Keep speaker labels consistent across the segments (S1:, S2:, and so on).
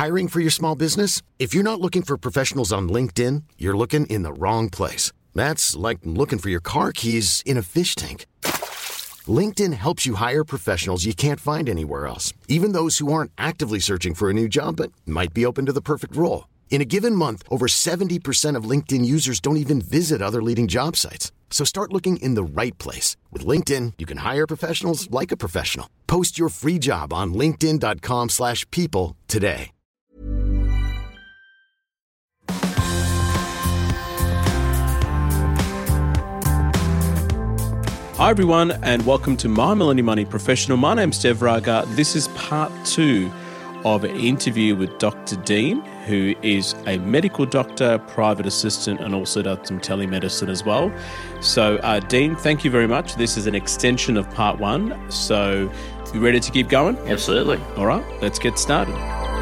S1: Hiring for your small business? If you're not looking for professionals on LinkedIn, you're looking in the wrong place. That's like looking for your car keys in a fish tank. LinkedIn helps you hire professionals you can't find anywhere else, even those who aren't actively searching for a new job but might be open to the perfect role. In a given month, over 70% of LinkedIn users don't even visit other leading job sites. So start looking in the right place. With LinkedIn, you can hire professionals like a professional. Post your free job on linkedin.com/people today.
S2: Hi everyone, and welcome to My Millennium Money Professional. My name's Dev Raga. This is part 2 of an interview with Dr. Dean, who is a medical doctor, private assistant, and also does some telemedicine as well. So, Dean, thank you very much. This is an extension of part 1. So, you ready to keep going?
S3: Absolutely.
S2: All right, let's get started.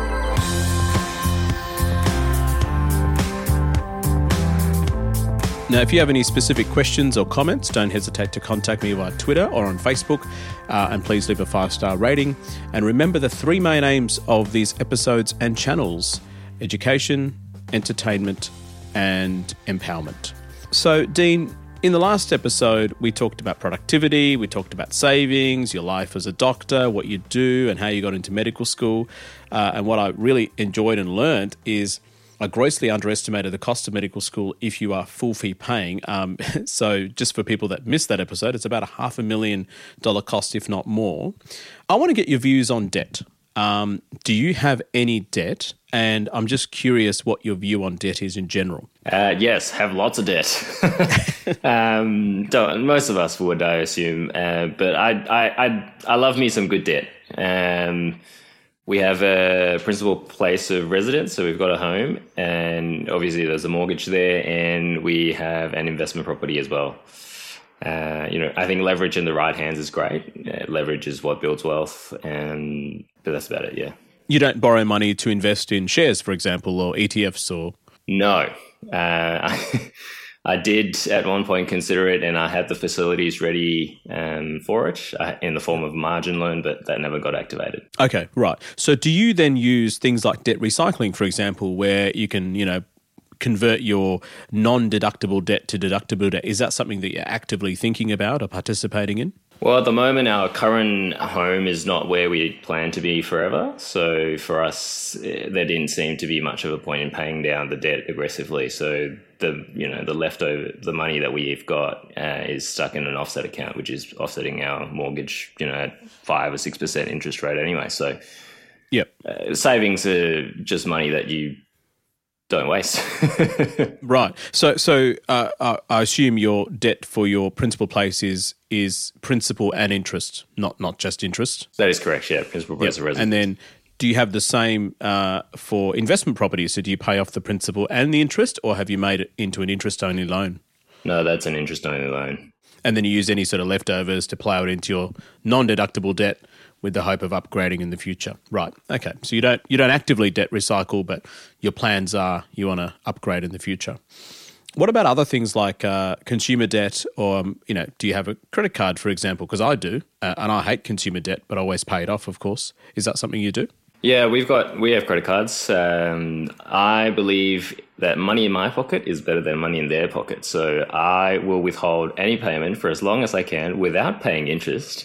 S2: Now, if you have any specific questions or comments, don't hesitate to contact me via Twitter or on Facebook, and please leave a 5-star rating. And remember the 3 main aims of these episodes and channels: education, entertainment, and empowerment. So, Dean, in the last episode, we talked about productivity, we talked about savings, your life as a doctor, what you do, and how you got into medical school. And what I really enjoyed and learned is I grossly underestimated the cost of medical school if you are full fee paying. So just for people that missed that episode, it's about $500,000 cost, if not more. I want to get your views on debt. Do you have any debt? And I'm just curious what your view on debt is in general.
S3: Yes, have lots of debt. Most of us would, I assume. But I love me some good debt. We have a principal place of residence, so we've got a home, and obviously there's a mortgage there, and we have an investment property as well. I think leverage in the right hands is great. Leverage is what builds wealth, but that's about it, yeah.
S2: You don't borrow money to invest in shares, for example, or ETFs or...
S3: No. I did at one point consider it, and I had the facilities ready for it in the form of margin loan, but that never got activated.
S2: Okay, right. So do you then use things like debt recycling, for example, where you can, convert your non-deductible debt to deductible debt? Is that something that you're actively thinking about or participating in?
S3: Well, at the moment, our current home is not where we plan to be forever. So for us, there didn't seem to be much of a point in paying down the debt aggressively. So the leftover, the money that we've got is stuck in an offset account, which is offsetting our mortgage, at 5 or 6% interest rate anyway. So
S2: yep.
S3: Savings are just money that you don't waste.
S2: Right. So I assume your debt for your principal place is principal and interest, not just interest.
S3: That is correct. Yeah, principal place of residence.
S2: And then, do you have the same for investment properties? So do you pay off the principal and the interest, or have you made it into an interest-only loan?
S3: No, that's an interest-only loan.
S2: And then you use any sort of leftovers to plough it into your non-deductible debt with the hope of upgrading in the future. Right. Okay. So you don't actively debt recycle, but your plans are you want to upgrade in the future. What about other things like consumer debt, or do you have a credit card, for example? Because I do, and I hate consumer debt, but I always pay it off, of course. Is that something you do?
S3: Yeah, we have credit cards. I believe that money in my pocket is better than money in their pocket. So I will withhold any payment for as long as I can without paying interest.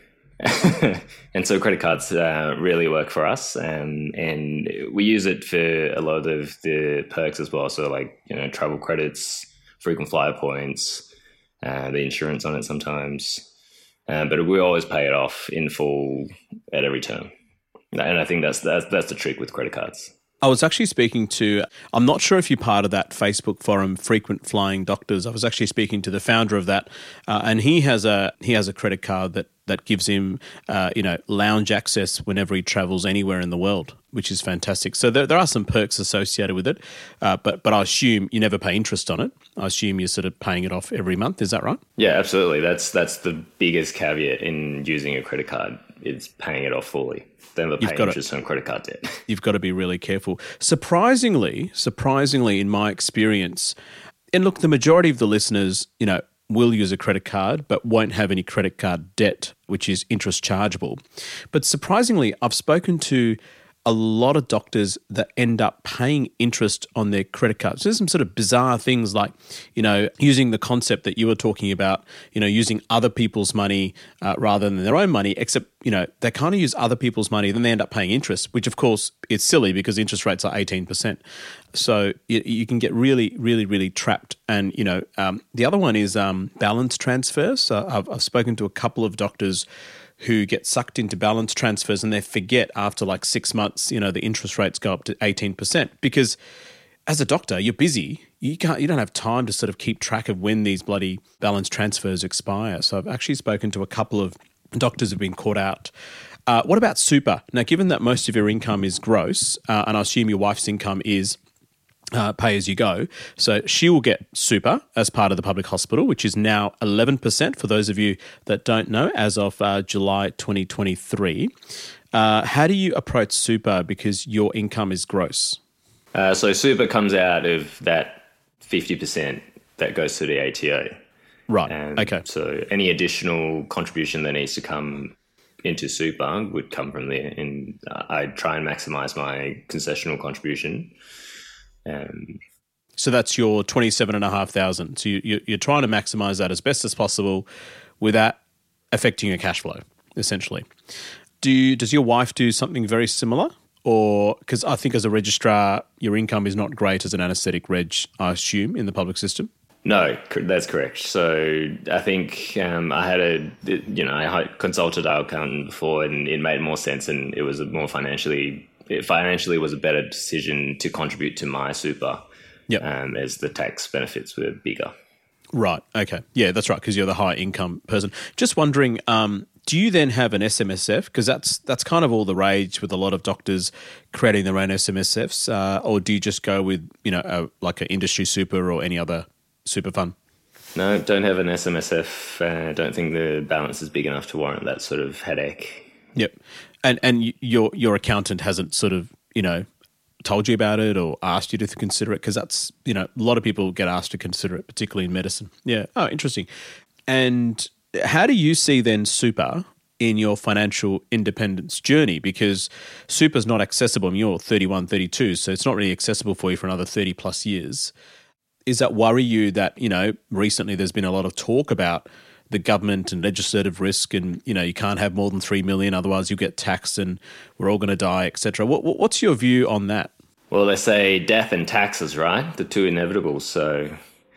S3: And so credit cards really work for us, and we use it for a lot of the perks as well. So travel credits, frequent flyer points, the insurance on it sometimes, but we always pay it off in full at every term. And I think that's the trick with credit cards.
S2: I was actually speaking to, I'm not sure if you're part of that Facebook forum, Frequent Flying Doctors. I was actually speaking to the founder of that, and he has a credit card that gives him, lounge access whenever he travels anywhere in the world, which is fantastic. So there are some perks associated with it, but I assume you never pay interest on it. I assume you're sort of paying it off every month. Is that right?
S3: Yeah, absolutely. That's the biggest caveat in using a credit card. It's paying it off fully. Never pay interest on credit card debt.
S2: You've got to be really careful. Surprisingly, in my experience, and look, the majority of the listeners, will use a credit card but won't have any credit card debt, which is interest chargeable. But surprisingly, I've spoken to a lot of doctors that end up paying interest on their credit cards. There's some sort of bizarre things like, using the concept that you were talking about, using other people's money rather than their own money, except, they kind of use other people's money, then they end up paying interest, which of course is silly because interest rates are 18%. So you can get really, really, really trapped. And, the other one is balance transfers. So I've spoken to a couple of doctors who get sucked into balance transfers and they forget after like 6 months, the interest rates go up to 18%, because as a doctor, you're busy. You don't have time to sort of keep track of when these bloody balance transfers expire. So I've actually spoken to a couple of doctors who've been caught out. What about super? Now, given that most of your income is gross, and I assume your wife's income is pay as you go. So she will get super as part of the public hospital, which is now 11% for those of you that don't know, as of July 2023. How do you approach super because your income is gross?
S3: So super comes out of that 50% that goes to the ATO.
S2: Right. Okay.
S3: So any additional contribution that needs to come into super would come from there. And I try and maximize my concessional contribution.
S2: So that's your 27,500. So you're trying to maximize that as best as possible without affecting your cash flow, essentially. Does your wife do something very similar? Or, because I think as a registrar, your income is not great as an anaesthetic reg, I assume, in the public system?
S3: No, that's correct. So I think I consulted our accountant before and it made more sense, and it was more financially was a better decision to contribute to my super, as the tax benefits were bigger.
S2: Right. Okay. Yeah, that's right, because you're the high income person. Just wondering, do you then have an SMSF? Because that's kind of all the rage with a lot of doctors creating their own SMSFs, or do you just go with like an industry super or any other super fund?
S3: No, don't have an SMSF. I don't think the balance is big enough to warrant that sort of headache.
S2: Yep. And your accountant hasn't sort of, told you about it or asked you to consider it? Because that's, a lot of people get asked to consider it, particularly in medicine. Yeah. Oh, interesting. And how do you see then super in your financial independence journey? Because super's not accessible. I mean, you're 31, 32, so it's not really accessible for you for another 30 plus years. Is that worry you that, recently there's been a lot of talk about the government and legislative risk and, you can't have more than 3 million, otherwise you get taxed and we're all going to die, etc. What's your view on that?
S3: Well, they say death and taxes, right? The two inevitable. So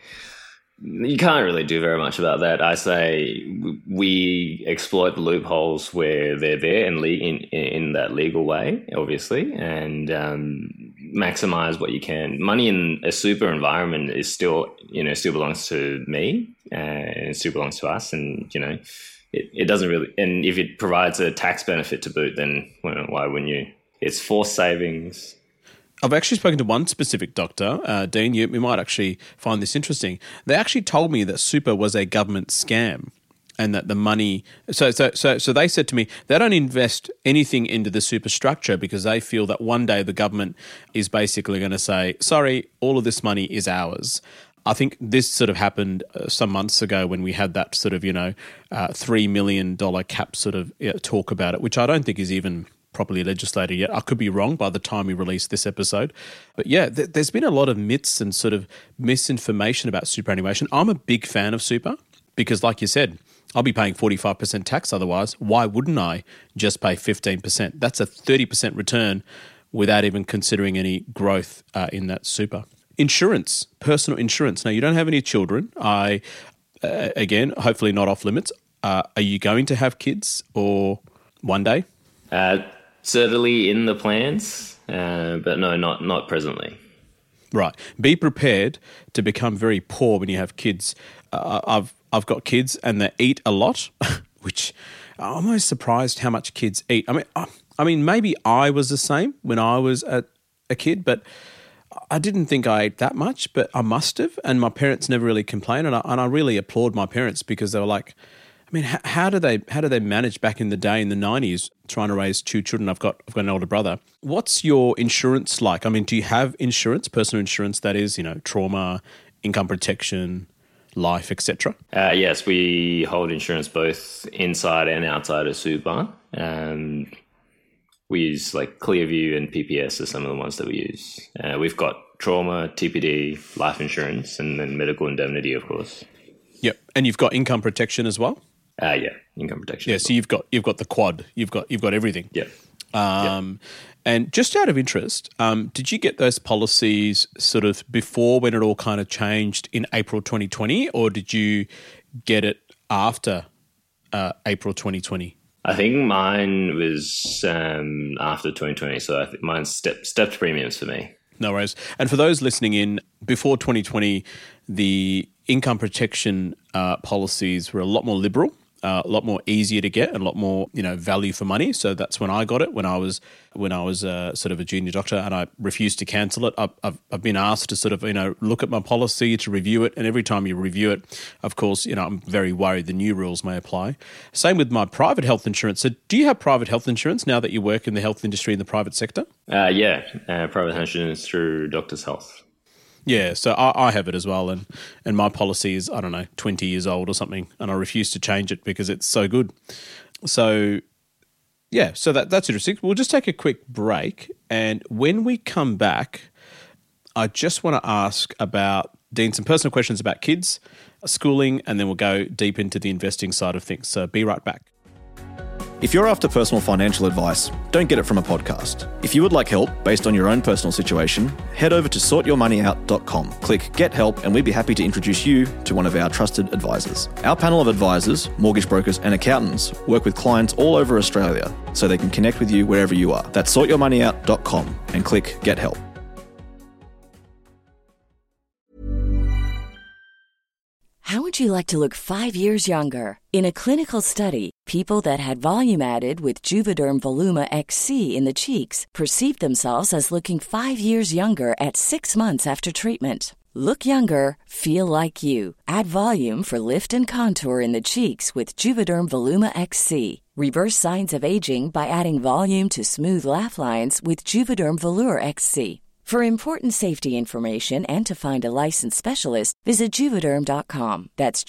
S3: you can't really do very much about that. I say we exploit the loopholes where they're there and in that legal way, obviously, and maximize what you can. Money in a super environment is still belongs to me and still belongs to us, and it doesn't really. And if it provides a tax benefit to boot, then why wouldn't you? It's forced savings.
S2: I've actually spoken to one specific doctor, Dean. You might actually find this interesting. They actually told me that super was a government scam, and that the money. So they said to me they don't invest anything into the superstructure because they feel that one day the government is basically going to say, "Sorry, all of this money is ours." I think this sort of happened some months ago when we had that sort of $3 million cap sort of talk about it, which I don't think is even properly legislated yet. I could be wrong by the time we release this episode. But yeah, there's been a lot of myths and sort of misinformation about superannuation. I'm a big fan of super because, like you said, I'll be paying 45% tax otherwise. Why wouldn't I just pay 15%? That's a 30% return without even considering any growth in that super. Insurance, personal insurance. Now, you don't have any children. Again, hopefully not off limits. Are you going to have kids or one day?
S3: Certainly in the plans, but no, not presently.
S2: Right. Be prepared to become very poor when you have kids. I've got kids and they eat a lot, which I'm almost surprised how much kids eat. I mean, maybe I was the same when I was a kid, but I didn't think I ate that much, but I must have. And my parents never really complained, and I really applaud my parents because they were like, I mean, how do they manage back in the day in the 90s trying to raise two children? I've got an older brother. What's your insurance like? I mean, do you have insurance, personal insurance that is, trauma, income protection, life, etc.?
S3: Yes, we hold insurance both inside and outside of super. We use like Clearview and PPS are some of the ones that we use. We've got trauma, TPD, life insurance, and then medical indemnity, of course.
S2: Yep, and you've got income protection as well.
S3: Yeah, income protection.
S2: Yeah, so you've got the quad. You've got everything.
S3: Yeah.
S2: And just out of interest, did you get those policies sort of before when it all kind of changed in April 2020, or did you get it after April 2020?
S3: I think mine was after 2020, so I think mine's stepped premiums for me.
S2: No worries. And for those listening in, before 2020, the income protection policies were a lot more liberal, a lot more easier to get, and a lot more value for money. So that's when I got it when I was sort of a junior doctor, and I refused to cancel it. I've been asked to sort of look at my policy, to review it, and every time you review it, of course, I'm very worried the new rules may apply. Same with my private health insurance. So do you have private health insurance now that you work in the health industry in the private sector?
S3: Yeah, private health insurance through Doctors Health.
S2: Yeah, so I have it as well, and my policy is, 20 years old or something, and I refuse to change it because it's so good. So, yeah, so that's interesting. We'll just take a quick break, and when we come back, I just want to ask about, Dean, some personal questions about kids, schooling, and then we'll go deep into the investing side of things. So be right back.
S4: If you're after personal financial advice, don't get it from a podcast. If you would like help based on your own personal situation, head over to sortyourmoneyout.com. Click Get Help and we'd be happy to introduce you to one of our trusted advisors. Our panel of advisors, mortgage brokers and accountants work with clients all over Australia so they can connect with you wherever you are. That's sortyourmoneyout.com and click Get Help.
S5: How would you like to look 5 years younger? In a clinical study, people that had volume added with Juvederm Voluma XC in the cheeks perceived themselves as looking 5 years younger at 6 months after treatment. Look younger, feel like you. Add volume for lift and contour in the cheeks with Juvederm Voluma XC. Reverse signs of aging by adding volume to smooth laugh lines with Juvederm Volure XC. For important safety information and to find a licensed specialist, visit Juvederm.com. That's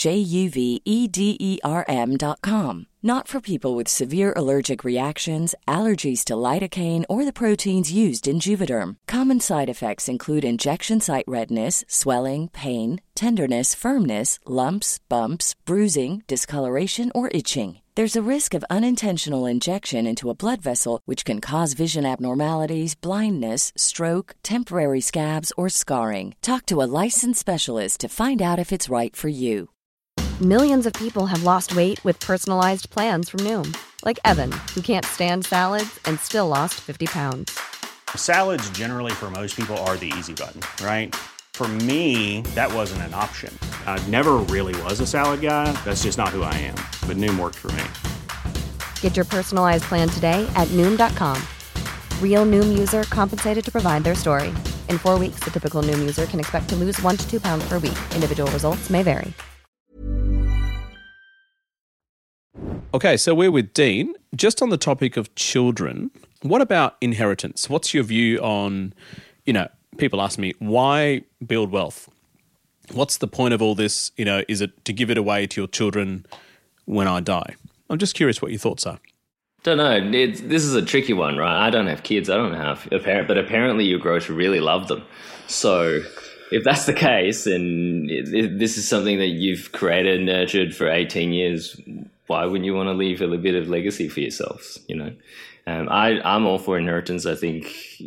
S5: JUVEDERM.com. Not for people with severe allergic reactions, allergies to lidocaine, or the proteins used in Juvederm. Common side effects include injection site redness, swelling, pain, tenderness, firmness, lumps, bumps, bruising, discoloration, or itching. There's a risk of unintentional injection into a blood vessel, which can cause vision abnormalities, blindness, stroke, temporary scabs, or scarring. Talk to a licensed specialist to find out if it's right for you.
S6: Millions of people have lost weight with personalized plans from Noom. Like Evan, who can't stand salads and still lost 50 pounds.
S7: Salads generally for most people are the easy button, right? For me, that wasn't an option. I never really was a salad guy. That's just not who I am. But Noom worked for me.
S6: Get your personalized plan today at Noom.com. Real Noom user compensated to provide their story. In 4 weeks, the typical Noom user can expect to lose 1 to 2 pounds per week. Individual results may vary.
S2: Okay, so we're with Dean. Just on the topic of children, what about inheritance? What's your view on, people ask me, why build wealth? What's the point of all this? Is it to give it away to your children when I die? I'm just curious what your thoughts are.
S3: Don't know. This is a tricky one, right? I don't have kids. I don't have a parent, but apparently you grow to really love them. So if that's the case, and this is something that you've created and nurtured for 18 years, why wouldn't you want to leave a little bit of legacy for yourselves? I'm all for inheritance. I think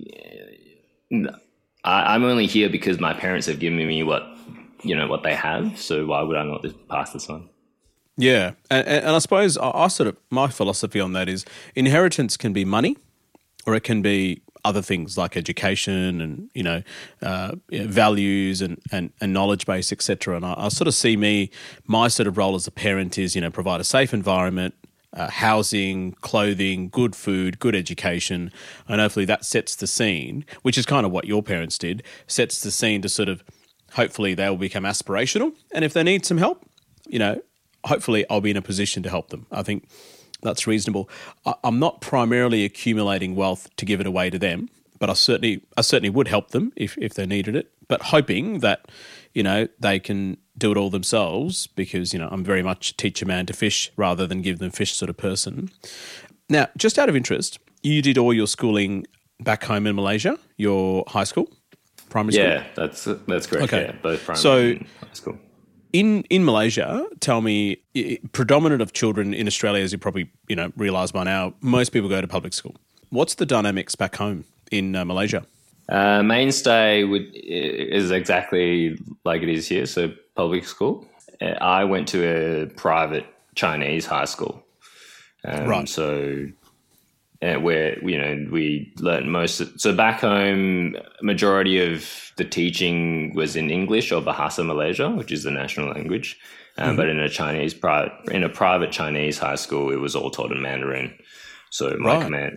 S3: I'm only here because my parents have given me what they have. So why would I not just pass this on?
S2: Yeah, and I suppose my philosophy on that is inheritance can be money, or it can be other things like education and values and knowledge base, etc. And I sort of see my sort of role as a parent is provide a safe environment, housing, clothing, good food, good education, and hopefully that sets the scene, which is kind of what your parents did, sets the scene to sort of hopefully they will become aspirational, and if they need some help, hopefully I'll be in a position to help them. I think that's reasonable. I'm not primarily accumulating wealth to give it away to them, but I certainly would help them if they needed it, but hoping that, they can do it all themselves because, I'm very much teach a man to fish rather than give them fish sort of person. Now, just out of interest, you did all your schooling back home in Malaysia, your high school, primary school?
S3: Yeah, that's correct.
S2: Okay.
S3: Yeah, both primary and high school.
S2: In Malaysia, tell me, predominant of children in Australia, as you probably realise by now, most people go to public school. What's the dynamics back home in Malaysia?
S3: Mainstay is exactly like it is here, so public school. I went to a private Chinese high school.
S2: Right.
S3: So where, we learned so back home, majority of the teaching was in English or Bahasa Malaysia, which is the national language. But in a private Chinese high school, it was all taught in Mandarin. So my command,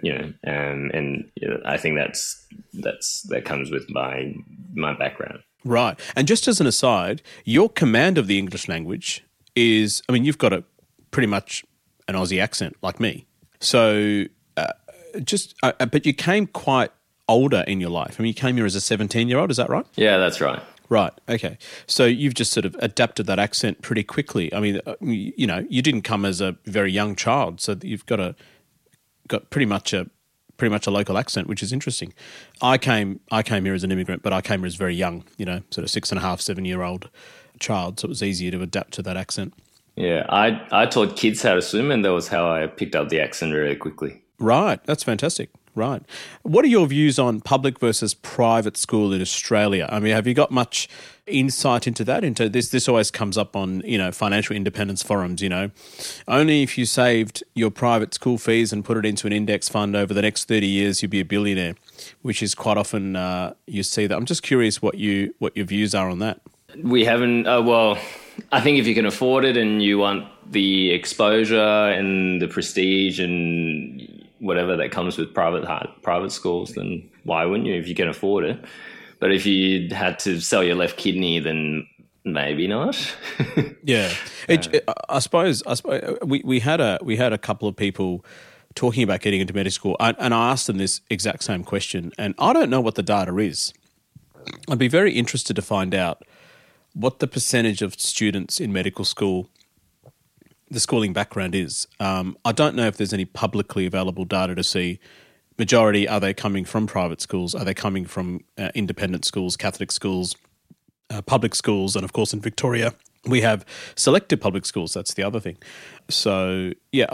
S3: I think that comes with my background.
S2: Right. And just as an aside, your command of the English language is, you've got pretty much an Aussie accent like me. So but you came quite older in your life. You came here as a 17-year-old, is that right?
S3: Yeah, that's right.
S2: Right. Okay. So you've just sort of adapted that accent pretty quickly. You didn't come as a very young child, so you've got pretty much a local accent, which is interesting. I came here as an immigrant, but I came here as very young, sort of 6.5, 7-year-old child, so it was easier to adapt to that accent.
S3: Yeah, I taught kids how to swim, and that was how I picked up the accent really quickly.
S2: Right, that's fantastic. Right. What are your views on public versus private school in Australia? Have you got much insight into that? Into this always comes up on, financial independence forums, Only if you saved your private school fees and put it into an index fund over the next 30 years, you'd be a billionaire, which is quite often you see that. I'm just curious what your views are on that.
S3: We haven't, I think if you can afford it and you want the exposure and the prestige and whatever that comes with private schools, then why wouldn't you if you can afford it? But if you had to sell your left kidney, then maybe not.
S2: Yeah, I suppose we had a couple of people talking about getting into medical school, and I asked them this exact same question, and I don't know what the data is. I'd be very interested to find out what the percentage of students in medical school, the schooling background is. I don't know if there's any publicly available data to see. Majority, are they coming from private schools? Are they coming from independent schools, Catholic schools, public schools? And of course in Victoria, we have selective public schools. That's the other thing. So, yeah,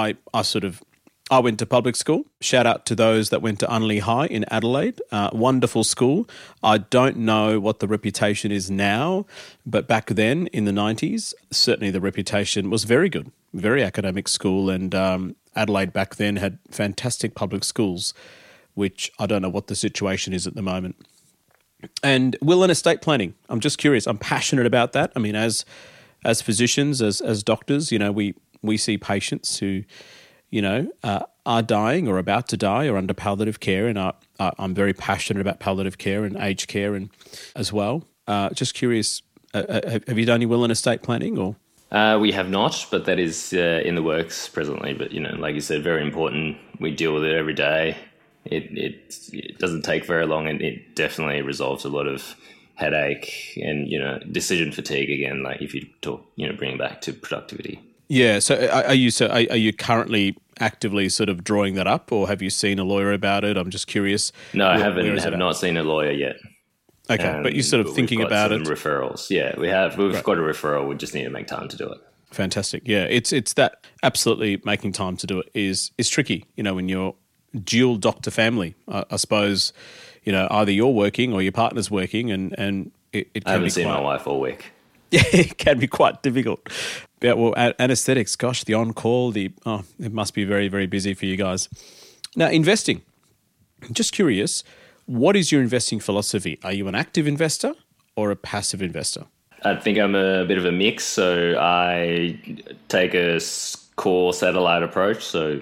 S2: I went to public school. Shout out to those that went to Unley High in Adelaide. Wonderful school. I don't know what the reputation is now, but back then in the 90s, certainly the reputation was very good, very academic school. And Adelaide back then had fantastic public schools, which I don't know what the situation is at the moment. And will and estate planning. I'm just curious. I'm passionate about that. As physicians, as doctors, we see patients who are dying or about to die or under palliative care, and I'm very passionate about palliative care and aged care and as well. Just curious, have you done any will and estate planning or?
S3: We have not, but that is in the works presently. But, like you said, very important. We deal with it every day. It doesn't take very long, and it definitely resolves a lot of headache and, decision fatigue again, like if you talk, bring it back to productivity.
S2: Yeah. So are you currently actively sort of drawing that up, or have you seen a lawyer about it? I'm just curious.
S3: No, I have not seen a lawyer yet.
S2: Okay, but you're sort of thinking about it.
S3: Referrals. Yeah, we've got a referral. We just need to make time to do it.
S2: Fantastic. Yeah, it's that absolutely making time to do it is tricky, when you're dual doctor family. I suppose, either you're working or your partner's working, and it can be
S3: I haven't seen my wife all week.
S2: Yeah, it can be quite difficult. Yeah, well, anesthetics, gosh, the on-call, it must be very, very busy for you guys. Now, investing. Just curious, what is your investing philosophy? Are you an active investor or a passive investor?
S3: I think I'm a bit of a mix. So I take a core satellite approach. So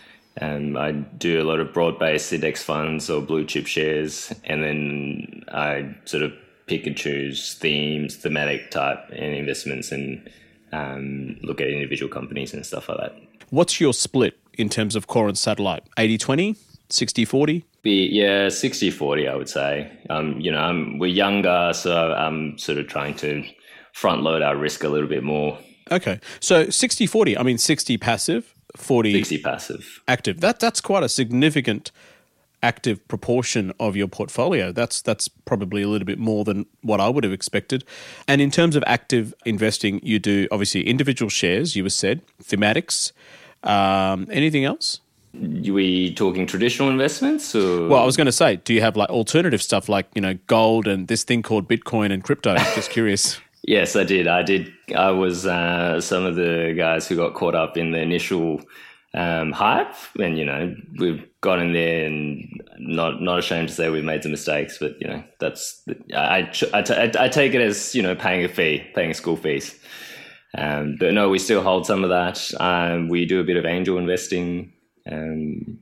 S3: I do a lot of broad-based index funds or blue chip shares, and then I sort of pick and choose thematic type and investments, and look at individual companies and stuff like that.
S2: What's your split in terms of core and satellite? 80-20? 60-40?
S3: Yeah, 60-40, I would say. We're younger, so I'm sort of trying to front load our risk a little bit more.
S2: Okay. So 60-40, 60 passive, 40
S3: 60 passive.
S2: active. That's quite a significant active proportion of your portfolio. That's probably a little bit more than what I would have expected. And in terms of active investing, you do obviously individual shares, you were said, thematics. Anything else?
S3: Are we talking traditional investments? Or?
S2: Well, I was going to say, do you have like alternative stuff like, gold and this thing called Bitcoin and crypto? Just curious.
S3: Yes, I did. I was some of the guys who got caught up in the initial hype, and we've got in there, and not ashamed to say we've made some mistakes, but that's I take it as paying school fees, but no, we still hold some of that. We do a bit of angel investing and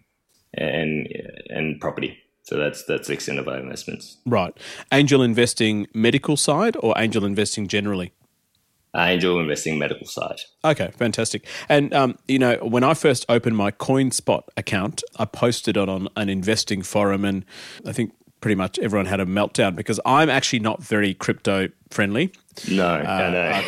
S3: property. So that's the extent of our investments.
S2: Right. Angel investing medical side or angel investing generally?
S3: Angel investing medical side.
S2: Okay, fantastic. And, when I first opened my CoinSpot account, I posted it on an investing forum, and I think pretty much everyone had a meltdown because I'm actually not very crypto friendly.
S3: No, I know.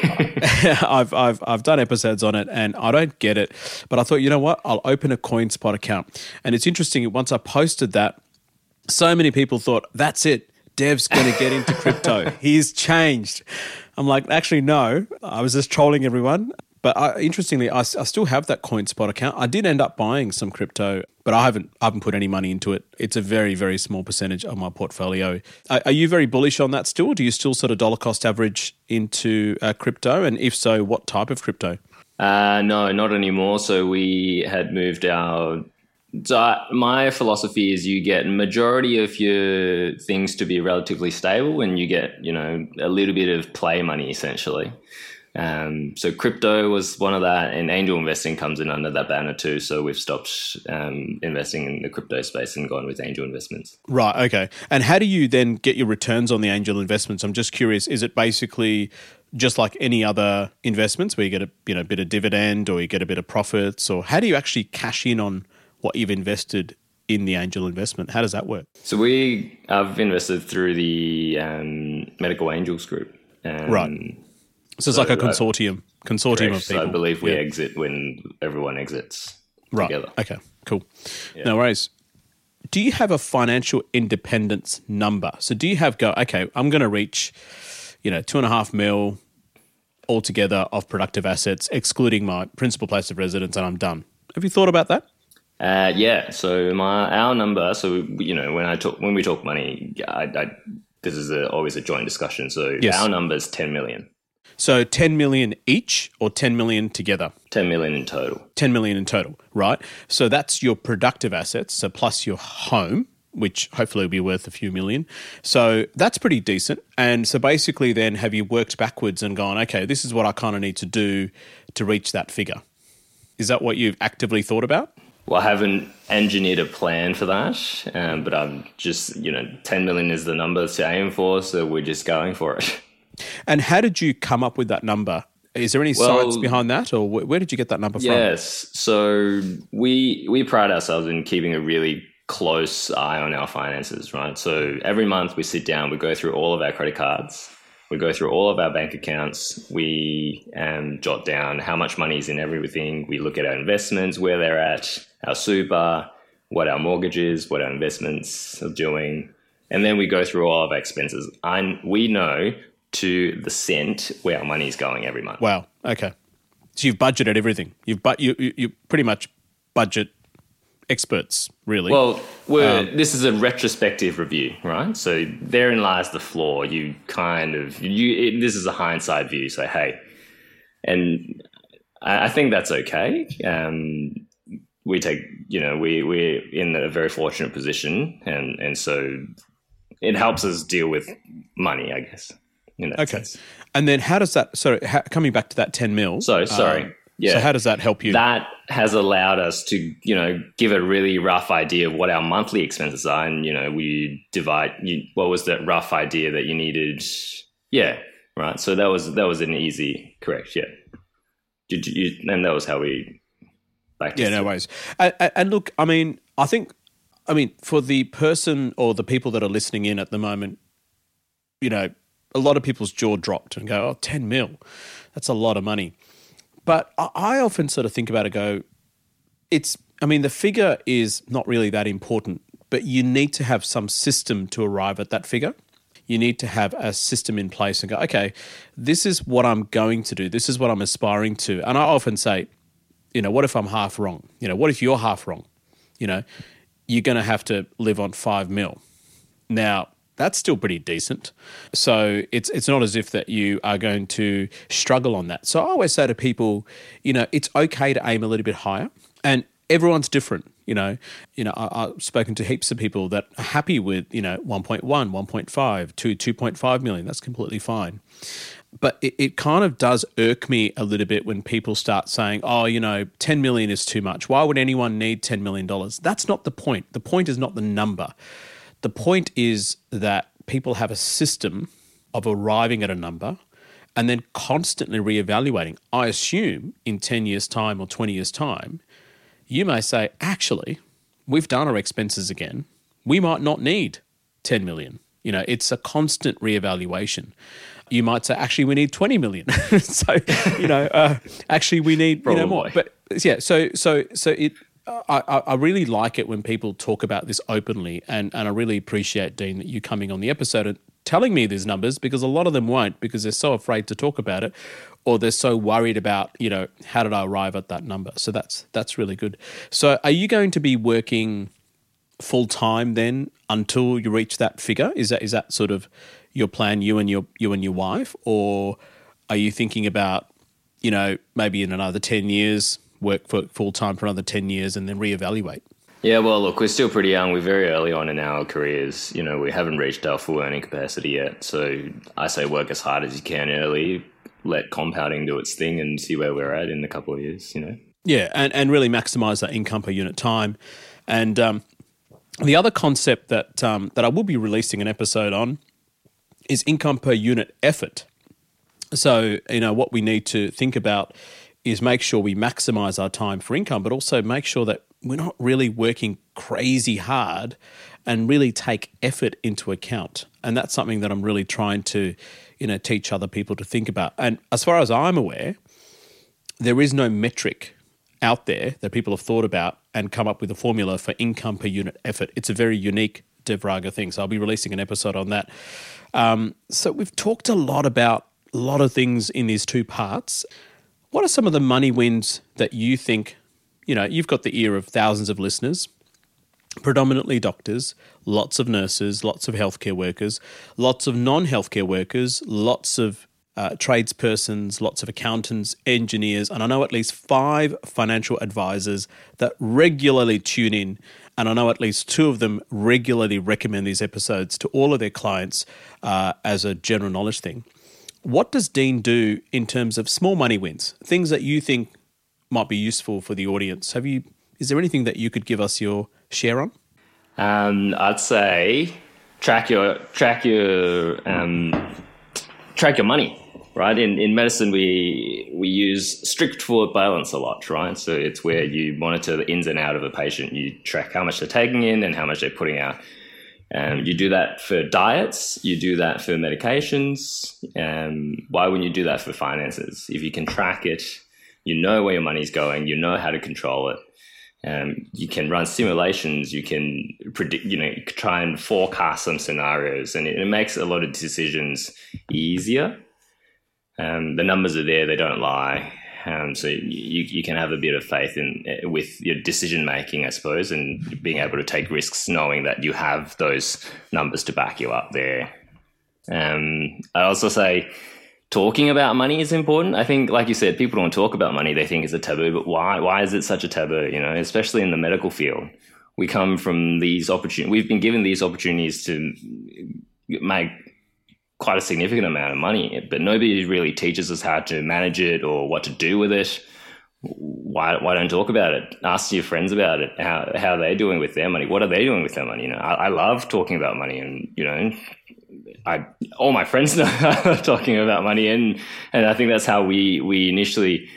S2: I've done episodes on it and I don't get it. But I thought, you know what? I'll open a CoinSpot account. And it's interesting, once I posted that, so many people thought, that's it. Dev's going to get into crypto. He's changed. I'm like, actually, no. I was just trolling everyone. But interestingly, I still have that CoinSpot account. I did end up buying some crypto, but I haven't put any money into it. It's a very, very small percentage of my portfolio. Are you very bullish on that still? Do you still sort of dollar cost average into crypto? And if so, what type of crypto?
S3: No, not anymore. So we had moved our... So my philosophy is you get majority of your things to be relatively stable and you get, a little bit of play money essentially. So crypto was one of that, and angel investing comes in under that banner too. So we've stopped investing in the crypto space and gone with angel investments.
S2: Right. Okay. And how do you then get your returns on the angel investments? I'm just curious. Is it basically just like any other investments where you get a bit of dividend or you get a bit of profits, or how do you actually cash in on what you've invested in the angel investment? How does that work?
S3: So I've invested through the Medical Angels Group.
S2: Right. So it's like a consortium of people.
S3: I believe we exit when everyone exits together.
S2: Okay, cool. Yeah. No worries. Do you have a financial independence number? So do you okay, I'm going to reach, 2.5 mil altogether of productive assets, excluding my principal place of residence, and I'm done. Have you thought about that?
S3: Yeah. So our number. So when we talk money, this is always a joint discussion. So yes. Our number is 10 million.
S2: So 10 million each or 10 million together?
S3: 10 million in total.
S2: 10 million in total, right? So that's your productive assets, so plus your home, which hopefully will be worth a few million. So that's pretty decent. And so basically then have you worked backwards and gone, okay, this is what I kind of need to do to reach that figure? Is that what you've actively thought about?
S3: Well, I haven't engineered a plan for that, but I'm just, 10 million is the number to aim for, so we're just going for it.
S2: And how did you come up with that number? Is there any science behind that, or where did you get that number from?
S3: Yes, so we pride ourselves in keeping a really close eye on our finances, right? So every month we sit down, we go through all of our credit cards, we go through all of our bank accounts, we jot down how much money is in everything, we look at our investments, where they're at, our super, what our mortgage is, what our investments are doing, and then we go through all of our expenses. We know to the cent where our money is going every month.
S2: Wow. Okay. So you've budgeted everything. You pretty much budget experts, really.
S3: Well, this is a retrospective review, right? So therein lies the flaw. This is a hindsight view. So, hey, and I think that's okay. We're in a very fortunate position, and so it helps us deal with money, I guess. Okay.
S2: Sense. And then how does that, coming back to that 10 mil.
S3: Sorry. Yeah.
S2: So how does that help you?
S3: That has allowed us to, give a really rough idea of what our monthly expenses are. And, we divide, what was that rough idea that you needed? Yeah. Right. So that was an easy, correct. Yeah. And that was how we practiced.
S2: Yeah, no worries. And look, I think for the person or the people that are listening in at the moment, a lot of people's jaw dropped and go, 10 mil, that's a lot of money. But I often sort of think about it, go, the figure is not really that important, but you need to have some system to arrive at that figure. You need to have a system in place and go, okay, this is what I'm going to do. This is what I'm aspiring to. And I often say, what if I'm half wrong? What if you're half wrong? You're going to have to live on 5 mil. Now, that's still pretty decent. So it's not as if that you are going to struggle on that. So I always say to people, it's okay to aim a little bit higher, and everyone's different. I've spoken to heaps of people that are happy with, 1.1, 1.5 to 2.5 million. That's completely fine. But it kind of does irk me a little bit when people start saying, 10 million is too much. Why would anyone need $10 million? That's not the point. The point is not the number. The point is that people have a system of arriving at a number and then constantly reevaluating. I assume in 10 years' time or 20 years' time, you may say, actually, we've done our expenses again. We might not need 10 million. It's a constant reevaluation. You might say, actually, we need 20 million. So, actually, we need more. But yeah, I really like it when people talk about this openly, and I really appreciate, Dean, that you coming on the episode and telling me these numbers, because a lot of them won't, because they're so afraid to talk about it, or they're so worried about, how did I arrive at that number? So that's really good. So are you going to be working full time then until you reach that figure? Is that sort of your plan, you and your wife, or are you thinking about, maybe in another 10 years, work for full time for another 10 years and then reevaluate?
S3: Yeah, well, look, we're still pretty young. We're very early on in our careers. We haven't reached our full earning capacity yet. So I say work as hard as you can early, let compounding do its thing, and see where we're at in a couple of years,
S2: Yeah, and really maximise that income per unit time. And the other concept that I will be releasing an episode on is income per unit effort. So, what we need to think about is make sure we maximise our time for income, but also make sure that we're not really working crazy hard and really take effort into account. And that's something that I'm really trying to, teach other people to think about. And as far as I'm aware, there is no metric out there that people have thought about and come up with a formula for income per unit effort. It's a very unique DevRaga thing. So I'll be releasing an episode on that. So we've talked a lot about a lot of things in these two parts. What are some of the money wins that you think, you've got the ear of thousands of listeners, predominantly doctors, lots of nurses, lots of healthcare workers, lots of non-healthcare workers, lots of tradespersons, lots of accountants, engineers, and I know at least 5 financial advisors that regularly tune in, and I know at least 2 of them regularly recommend these episodes to all of their clients as a general knowledge thing. What does Dean do in terms of small money wins, things that you think might be useful for the audience? Is there anything that you could give us your share on?
S3: I'd say track your money. Right, in medicine, we use strict forward balance a lot, right? So it's where you monitor the ins and out of a patient. You track how much they're taking in and how much they're putting out. You do that for diets. You do that for medications. Why wouldn't you do that for finances? If you can track it, you know where your money's going. You know how to control it. You can run simulations. You can predict. You can try and forecast some scenarios, and it makes a lot of decisions easier. The numbers are there; they don't lie. So you can have a bit of faith with your decision making, I suppose, and being able to take risks, knowing that you have those numbers to back you up there. I also say talking about money is important. I think, like you said, people don't talk about money; they think it's a taboo. But why? Why is it such a taboo? Especially in the medical field, we come from these opportunities. We've been given these opportunities to make quite a significant amount of money, but nobody really teaches us how to manage it or what to do with it. Why don't talk about it? Ask your friends about it. How they're doing with their money. What are they doing with their money? I love talking about money, and all my friends know talking about money, and I think that's how we initially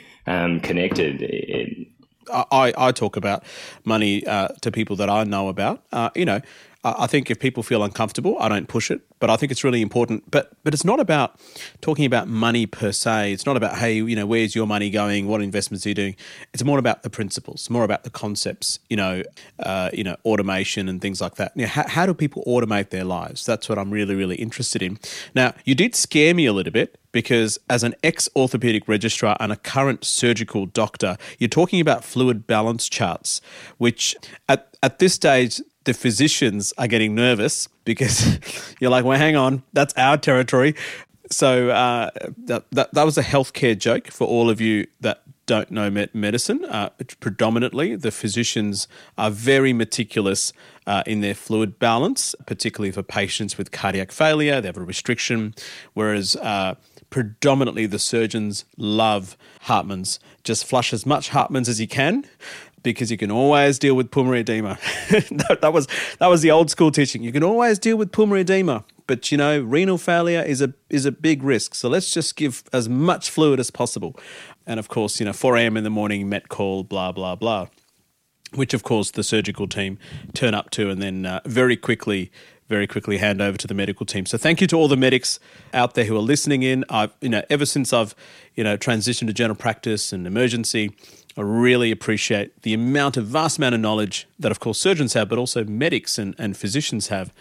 S3: connected.
S2: I talk about money to people that I know about. I think if people feel uncomfortable, I don't push it, but I think it's really important. But it's not about talking about money per se. It's not about, hey, where's your money going? What investments are you doing? It's more about the principles, more about the concepts, automation and things like that. How do people automate their lives? That's what I'm really, really interested in. Now, you did scare me a little bit, because as an ex-orthopedic registrar and a current surgical doctor, you're talking about fluid balance charts, which at this stage, the physicians are getting nervous because you're like, well, hang on, that's our territory. So that was a healthcare joke for all of you that don't know medicine. Predominantly, the physicians are very meticulous in their fluid balance, particularly for patients with cardiac failure. They have a restriction, whereas predominantly the surgeons love Hartmann's. Just flush as much Hartmann's as you can, because you can always deal with pulmonary edema. that was the old school teaching. You can always deal with pulmonary edema, but renal failure is a big risk. So let's just give as much fluid as possible. And of course, 4 a.m. in the morning, met call, blah, blah, blah, which of course the surgical team turn up to, and then very quickly hand over to the medical team. So thank you to all the medics out there who are listening in. Ever since I've, transitioned to general practice and emergency, I really appreciate the vast amount of knowledge that, of course, surgeons have, but also medics and physicians have.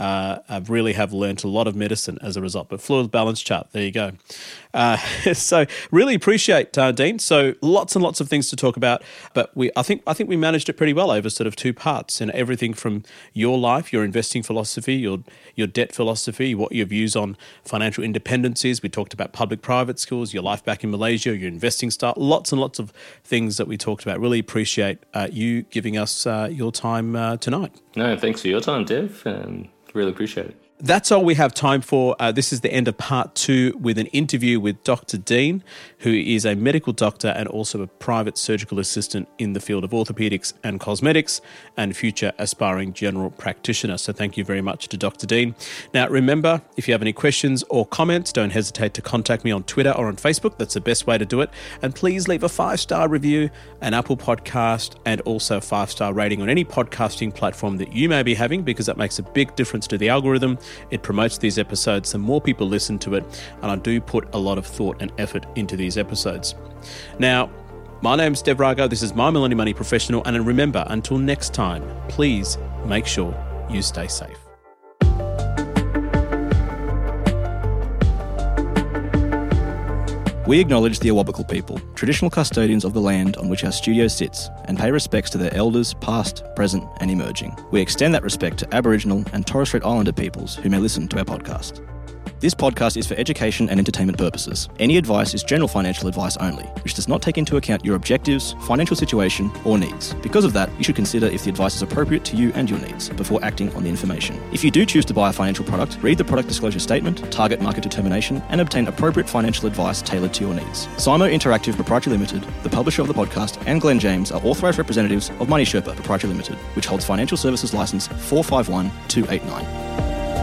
S2: I really have learned a lot of medicine as a result. But fluid balance chart, there you go. So really appreciate Dean. So lots and lots of things to talk about, but I think we managed it pretty well over sort of 2 parts, and everything from your life, your investing philosophy, your debt philosophy, what your views on financial independence is. We talked about public-private schools, your life back in Malaysia, your investing style, lots and lots of things that we talked about. Really appreciate you giving us your time tonight.
S3: No, thanks for your time, Dev. Really appreciate it.
S2: That's all we have time for. This is the end of part 2 with an interview with Dr. Dean, who is a medical doctor and also a private surgical assistant in the field of orthopedics and cosmetics, and future aspiring general practitioner. So thank you very much to Dr. Dean. Now, remember, if you have any questions or comments, don't hesitate to contact me on Twitter or on Facebook. That's the best way to do it. And please leave a 5-star review, an Apple podcast, and also a 5-star rating on any podcasting platform that you may be having, because that makes a big difference to the algorithm. It promotes these episodes so more people listen to it, and I do put a lot of thought and effort into these episodes. Now, my name's Dev Rago. This is My Millennial Money Professional, and remember, until next time, please make sure you stay safe.
S4: We acknowledge the Awabakal people, traditional custodians of the land on which our studio sits, and pay respects to their elders, past, present, and emerging. We extend that respect to Aboriginal and Torres Strait Islander peoples who may listen to our podcast. This podcast is for education and entertainment purposes. Any advice is general financial advice only, which does not take into account your objectives, financial situation, or needs. Because of that, you should consider if the advice is appropriate to you and your needs before acting on the information. If you do choose to buy a financial product, read the product disclosure statement, target market determination, and obtain appropriate financial advice tailored to your needs. Simo Interactive Proprietary Limited, the publisher of the podcast, and Glenn James are authorised representatives of Money Sherpa Proprietary Limited, which holds financial services license 451289.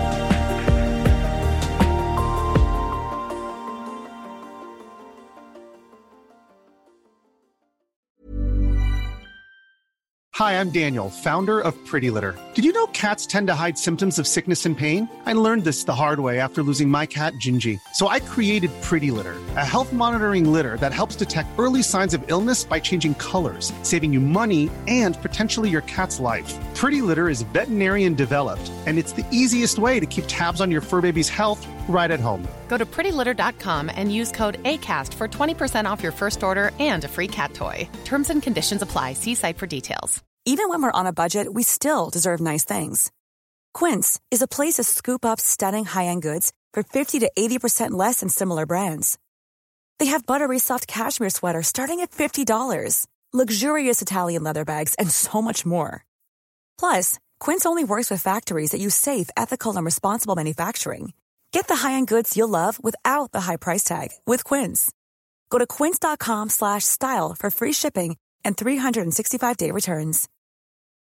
S8: Hi, I'm Daniel, founder of Pretty Litter. Did you know cats tend to hide symptoms of sickness and pain? I learned this the hard way after losing my cat, Gingy. So I created Pretty Litter, a health monitoring litter that helps detect early signs of illness by changing colors, saving you money and potentially your cat's life. Pretty Litter is veterinarian developed, and it's the easiest way to keep tabs on your fur baby's health right at home.
S9: Go to prettylitter.com and use code ACAST for 20% off your first order and a free cat toy. Terms and conditions apply. See site for details.
S10: Even when we're on a budget, we still deserve nice things. Quince is a place to scoop up stunning high-end goods for 50 to 80% less than similar brands. They have buttery soft cashmere sweaters starting at $50, luxurious Italian leather bags, and so much more. Plus, Quince only works with factories that use safe, ethical, and responsible manufacturing. Get the high-end goods you'll love without the high price tag with Quince. Go to quince.com/style for free shipping and 365-day returns.